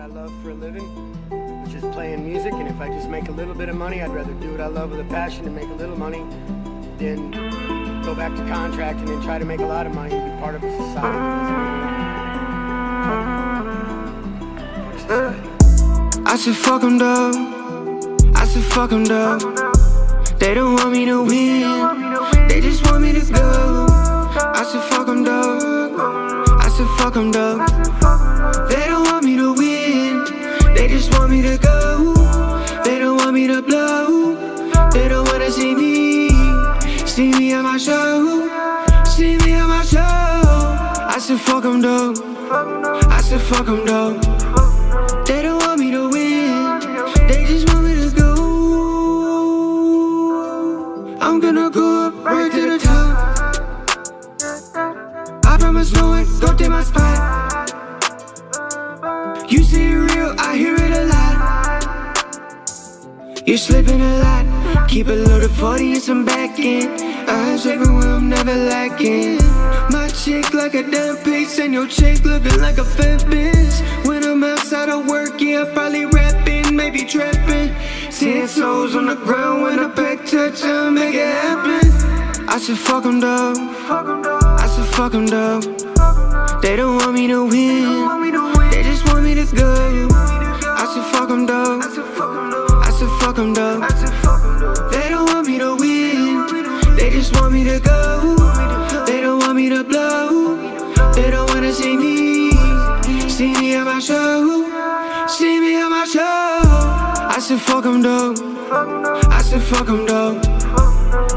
I love for a living, which is playing music. And if I just make a little bit of money, I'd rather do what I love with a passion and make a little money than go back to contracting and try to make a lot of money and be part of a society that doesn't. I said fuck 'em dog. I said fuck 'em dog. They don't want me to win, they just want me to go. I said fuck 'em dog. I said fuck 'em dog. They don't want me to win, they just want me to go. They don't want me to blow, they don't wanna see me at my show, see me at my show. I said fuck 'em dog. I said fuck 'em dog. They don't want me to win, they just want me to go. I'm gonna go up right to the top. I promise no one go take my spot. You say it real, I hear it a lot. You're slipping a lot. Keep it loaded 40 and some back end. Eyes everywhere, I'm never lacking. My chick like a damn piece, and your chick looking like a fat bitch. When I'm outside of work, yeah, probably rapping, maybe trapping. 10 toes on the ground when I pack touch, I'll make it happen. I said fuck 'em dog. I said fuck 'em dog. They don't want me to win, they just want me to go. I said fuck 'em dog. I said fuck 'em dog. They don't want me to win, they just want me to go. They don't want me to blow, they don't wanna see me at my show, see me at my show. I said fuck 'em dog. I said fuck 'em dog.